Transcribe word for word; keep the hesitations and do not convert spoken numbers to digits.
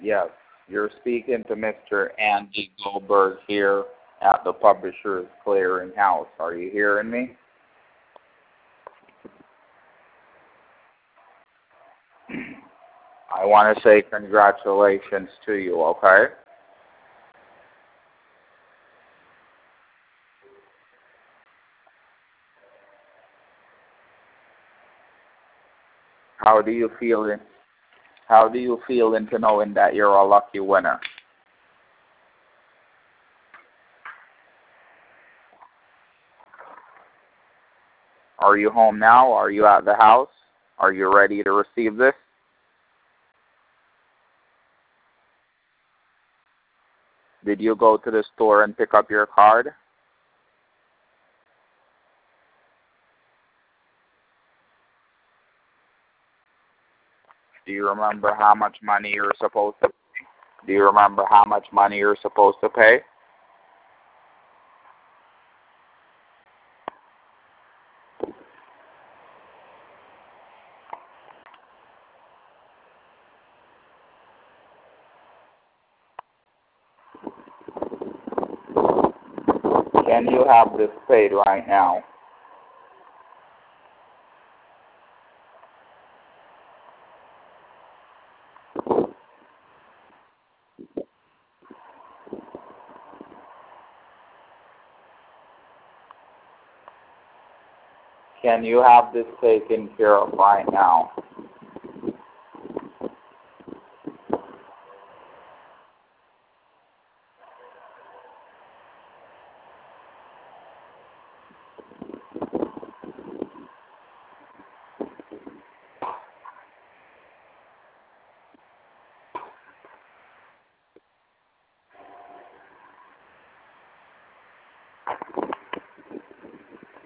Yes, you're speaking to Mister Andy Goldberg here at the Publishers Clearing House. Are you hearing me? I want to say congratulations to you, okay? How do you feel in, how do you feel into knowing that you're a lucky winner? Are you home now? Are you at the house? Are you ready to receive this? Did you go to the store and pick up your card? Do you remember how much money you're supposed to Do you remember how much money you're supposed to pay? Can you have this paid right now? Can you have this taken care of right now?